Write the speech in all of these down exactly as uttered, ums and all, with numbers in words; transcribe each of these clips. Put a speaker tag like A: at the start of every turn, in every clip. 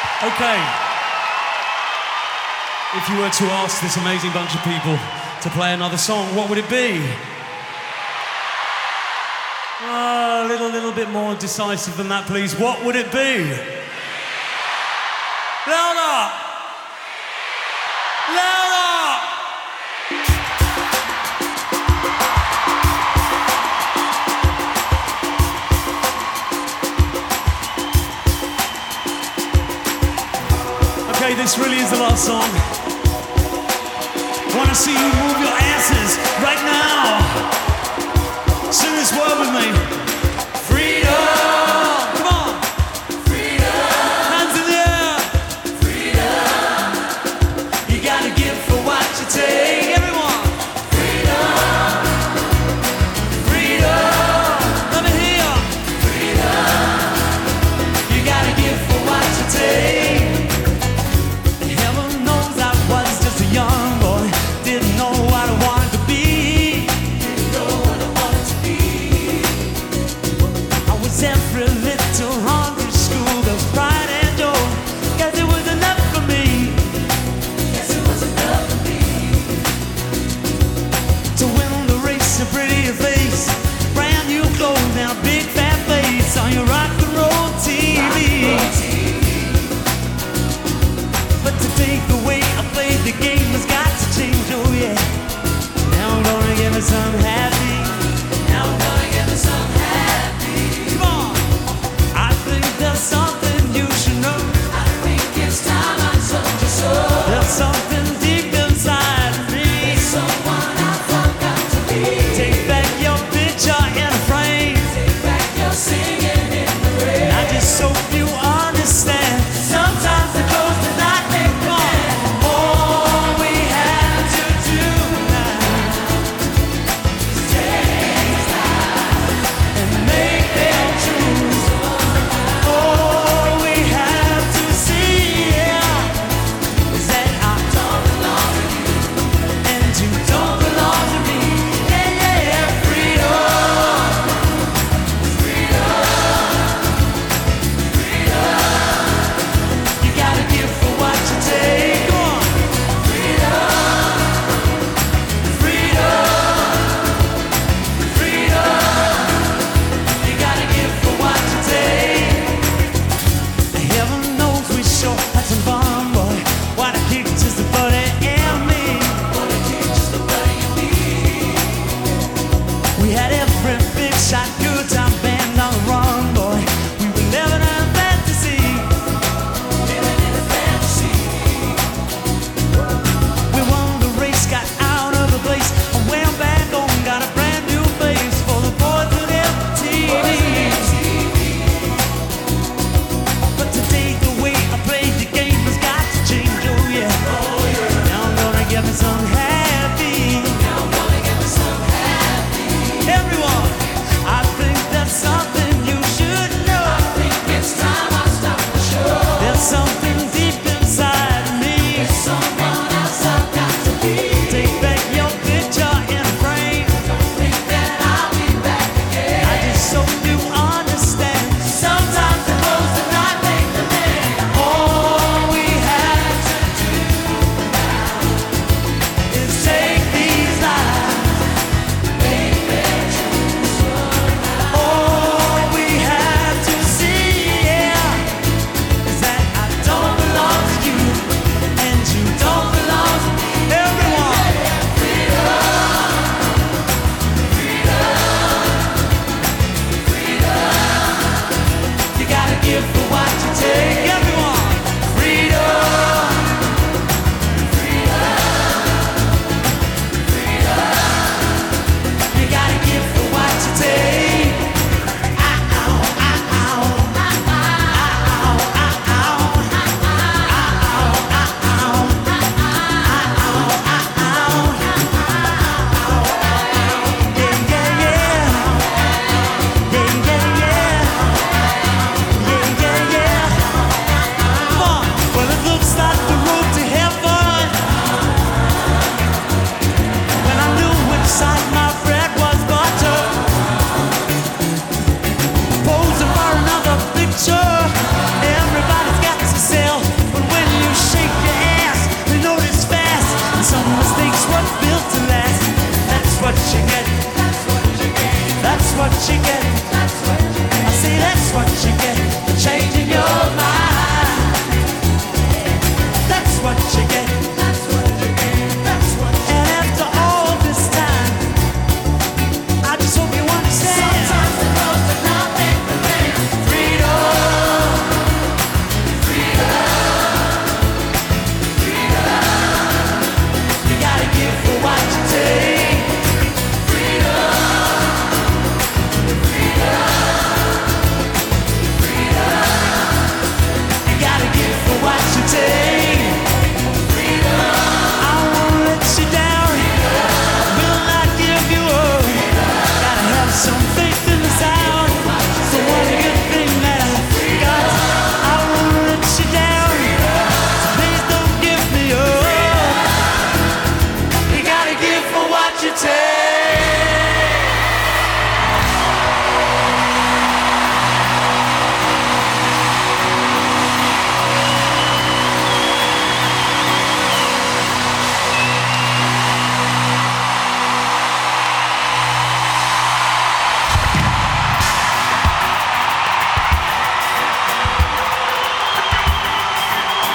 A: Okay. If you were to ask this amazing bunch of people to play another song, what would it be? Uh, a little, little bit more decisive than that, please. What would it be? Louder! Louder! Okay, this really is the last song. Wanna see you move your asses right now. Sing this word with me. Freedom! Come on! Freedom! Hands in the air! Freedom! You gotta give for what you take. Everyone! Freedom! Freedom! Let me hear you! Freedom! You gotta give for what you take. Heaven knows I was just a young boy. Didn't know what I wanted to be. Didn't know what I wanted to be.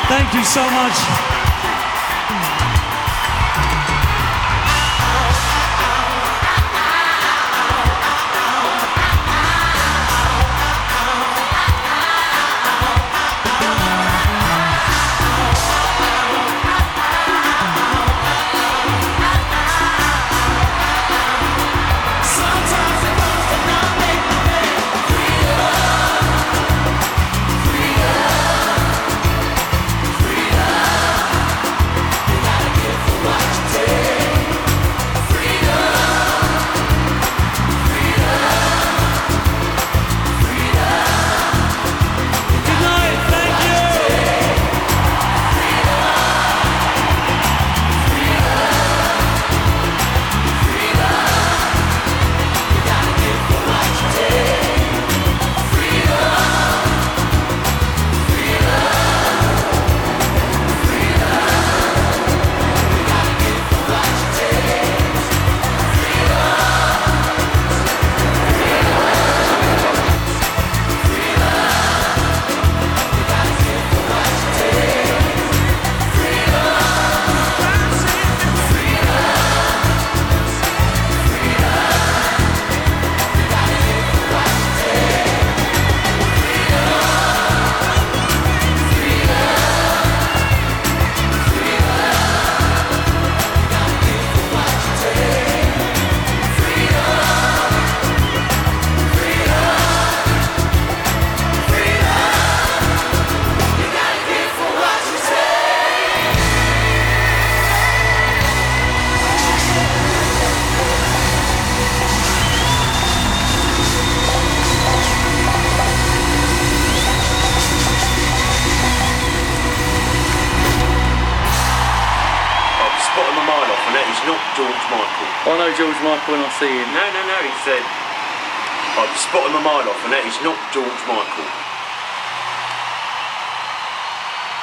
A: Thank you so much.
B: He's not George Michael.
C: I know George Michael when I see him.
B: No, no, no, he said, I've spotted my mile off and that is not George Michael.